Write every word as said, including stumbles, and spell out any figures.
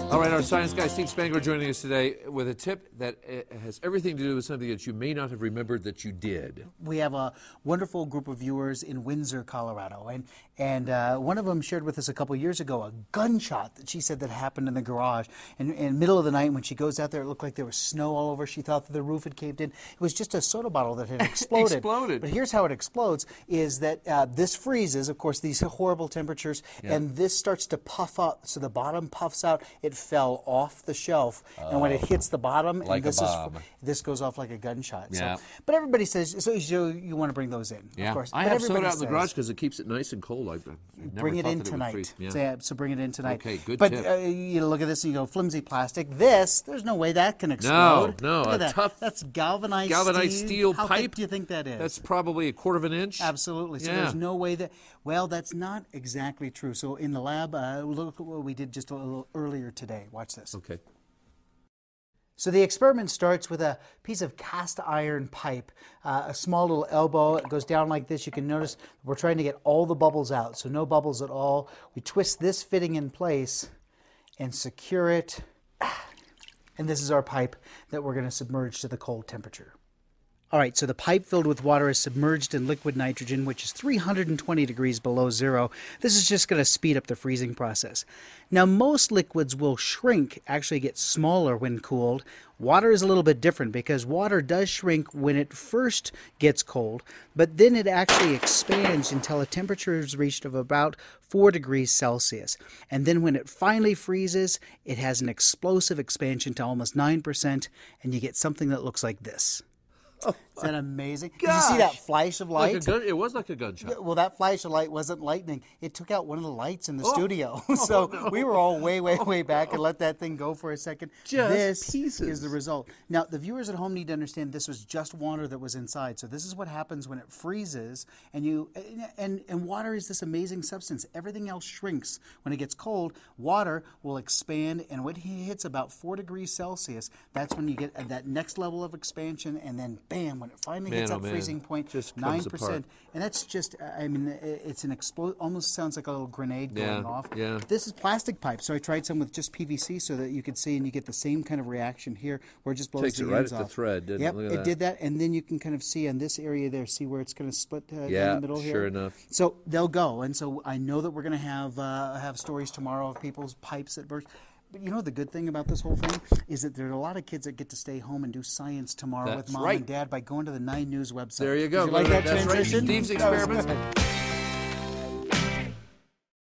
All right, our science guy, Steve Spangler, joining us today with a tip that uh, has everything to do with something that you may not have remembered that you did. We have a wonderful group of viewers in Windsor, Colorado, and and uh, one of them shared with us a couple years ago a gunshot that she said that happened in the garage. And in the middle of the night, when she goes out there, it looked like there was snow all over. She thought that the roof had caved in. It was just a soda bottle that had exploded. Exploded. But here's how it explodes, is that uh, this freezes, of course, these horrible temperatures, Yeah. and this starts to puff up. So the bottom puffs out. It fell off the shelf, uh, and when it hits the bottom, like and this a is bomb. this goes off like a gunshot. Yeah. So, but everybody says, so you, you want to bring those in, Yeah. of course. I But have soda everybody out in the says, garage because it keeps it nice and cold. I've, I've never Bring it thought in that it would tonight. freeze. Yeah. So, yeah, so bring it in tonight. Okay, good but, tip. uh, you look at this and you go, flimsy plastic. This, there's no way that can explode. no, Look a at that. tough That's galvanized, galvanized steel How pipe. thick do you think that is? That's probably a quarter of an inch. Absolutely. So Yeah. there's no way that, well, that's not exactly true. So in the lab, uh, look at what we did just a little earlier today. Watch this. Okay. So the experiment starts with a piece of cast iron pipe, uh, a small little elbow. It goes down like this. You can notice we're trying to get all the bubbles out, so no bubbles at all. We twist this fitting in place and secure it. And this is our pipe that we're going to submerge to the cold temperature. All right, so the pipe filled with water is submerged in liquid nitrogen, which is three hundred twenty degrees below zero. This is just going to speed up the freezing process. Now, most liquids will shrink, actually get smaller when cooled. Water is a little bit different because water does shrink when it first gets cold, but then it actually expands until a temperature is reached of about four degrees Celsius. And then when it finally freezes, it has an explosive expansion to almost nine percent, and you get something that looks like this. Oh, Is that amazing? Did you see that flash of Like light? a gun, it was like a gunshot. Yeah, well, that flash of light wasn't lightning. It took out one of the lights in the Oh. studio. So Oh, no. we were all way, way, way back and let that thing go for a second. Just this pieces. is the result. Now, the viewers at home need to understand this was just water that was inside. So this is what happens when it freezes. And you and, and water is this amazing substance. Everything else shrinks. When it gets cold, water will expand. And when it hits about four degrees Celsius, that's when you get that next level of expansion. And then, bam, when it finally Man, hits oh, that man. freezing point, Just comes nine apart. percent. And that's just, I mean, it's an explode, almost sounds like a little grenade going Yeah, off. yeah. This is plastic pipe, so I tried some with just P V C so that you could see and you get the same kind of reaction here where it just blows Takes the it right ends at the off. thread, didn't it? Yep, Look at it that. did that, and then you can kind of see on this area there, see where it's going to split uh, Yeah, down the middle here? sure enough. So they'll go, and so I know that we're going to have uh, have stories tomorrow of people's pipes that burst. But you know the good thing about this whole thing is that there are a lot of kids that get to stay home and do science tomorrow That's with mom right. and dad by going to the Nine News website. There you go. Did you like Go to- that that's right. transition? Steve's That was Experiments. good.